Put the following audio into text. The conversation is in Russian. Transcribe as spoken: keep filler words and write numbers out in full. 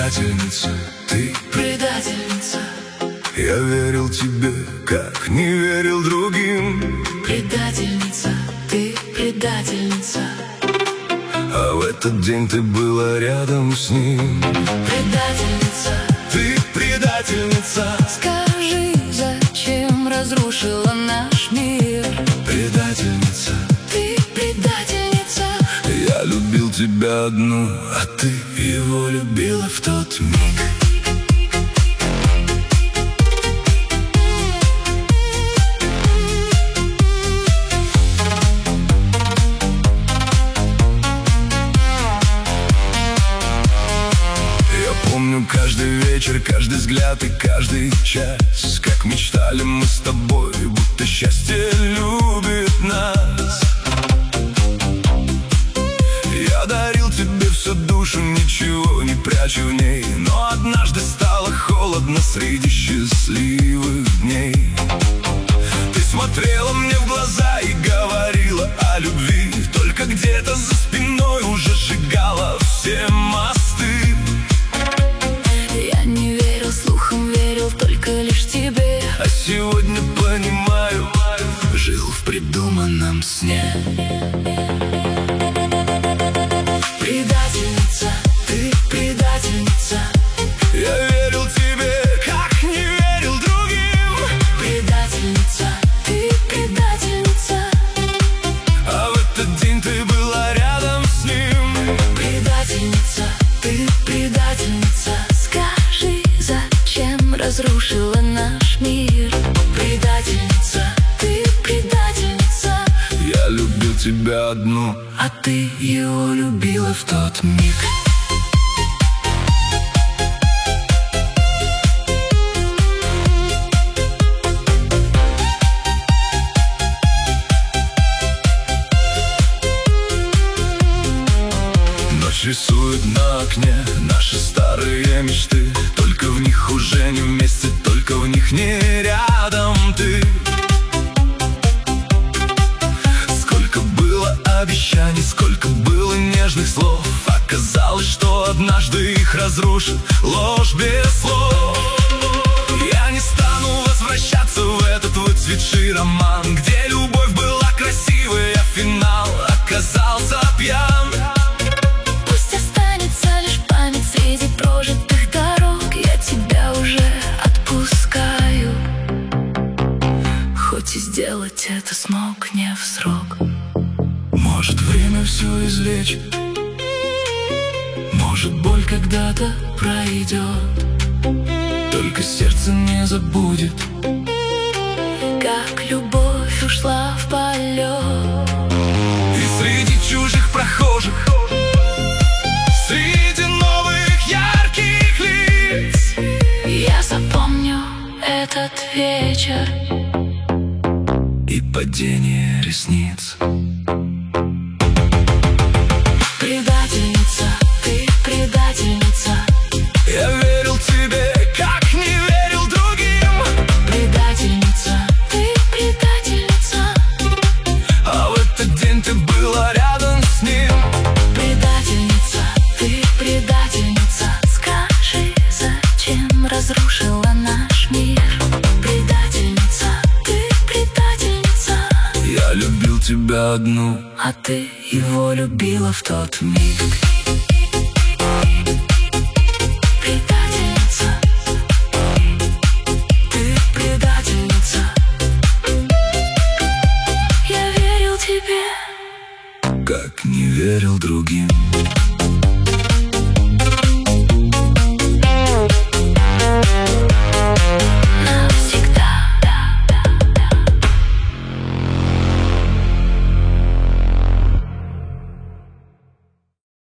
предательница, ты предательница. Я верил тебе, как не верил другим. Предательница, ты предательница. А в этот день ты была рядом с ним. Предательница, ты предательница. Скажи, зачем разрушила наш мир? Предательница, ты предательница. Я любил тебя одну, а ты его любила в тот миг. Помню каждый вечер, каждый взгляд и каждый час, как мечтали мы с тобой, будто счастье любит нас. Я дарил тебе всю душу, ничего не прячу в ней, но однажды стало холодно среди счастливых дней. Ты смотрела мне в глаза и говорила о любви, только где-то за спиной уже сжигала все мосты. А сегодня понимаю, жил в придуманном сне. Предательница, ты предательница. Я верил тебе, как не верил другим. Предательница, ты предательница. А в этот день ты была рядом с ним. Предательница, ты предательница. Скажи, зачем разрушила наш мир? Предательница, ты предательница. Я любил тебя одну, а ты его любила в тот миг. Ночь рисует на окне наши старые мечты, только в них уже не вместе, только в них не рядом ты. Сколько было обещаний, сколько было нежных слов, оказалось, что однажды их разрушит ложь без слов. Я не стану возвращаться в этот выцветший роман, где любовь была красивой, а финал оказался пьян. Пусть останется лишь память среди прожитых дорог. Я тебя уже отпускаю, хоть и сделать это смог не в срок. Может, время все излечит, может, боль когда-то пройдет, только сердце не забудет, как любовь ушла в полет. И среди чужих прохожих, среди новых ярких лиц, я запомню этот вечер и падение ресниц. Предательница, ты предательница. Я верил тебе, как не верил другим. Предательница, ты предательница. А в этот день ты была рядом с ним. Предательница, ты предательница. Скажи, зачем разрушила наш мир? Предательница, ты предательница. Я любил тебя одну, а ты его любила в тот миг. Предательница, ты предательница. Я верил тебе, как не верил другим.